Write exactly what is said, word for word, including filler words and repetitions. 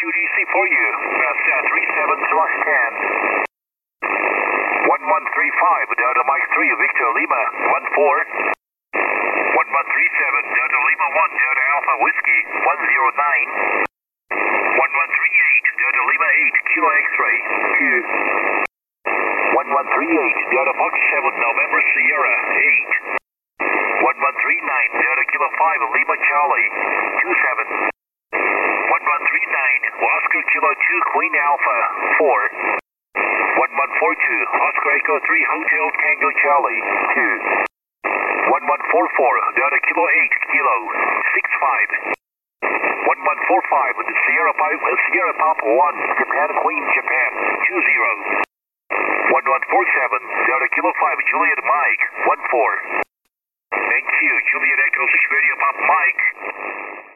two D C for you. Fast uh, three seven slash ten. one one three five, Delta Mike three, Victor Lima, one four. one one three seven, Delta Lima one, Delta Alpha Whiskey, one zero nine. one one three eight, Delta Lima eight, Kilo X-ray, two. one one three eight, Delta Fox seven, November Sierra, eight. one one three nine, Delta Kilo five, Lima Charlie, two seven. one one three nine, Oscar Kilo two, Queen Alpha, four. one one four two, Oscar Echo three, Hotel Tango Charlie, two. one one four four, Delta Kilo eight, Kilo, six five. one one four five, with the Sierra five, Sierra Papa one, Japan Queen, Japan, two zero. one one four seven, Delta Kilo five, Juliet Mike, one four. Thank you, Juliet Echo six Radio Papa Mike.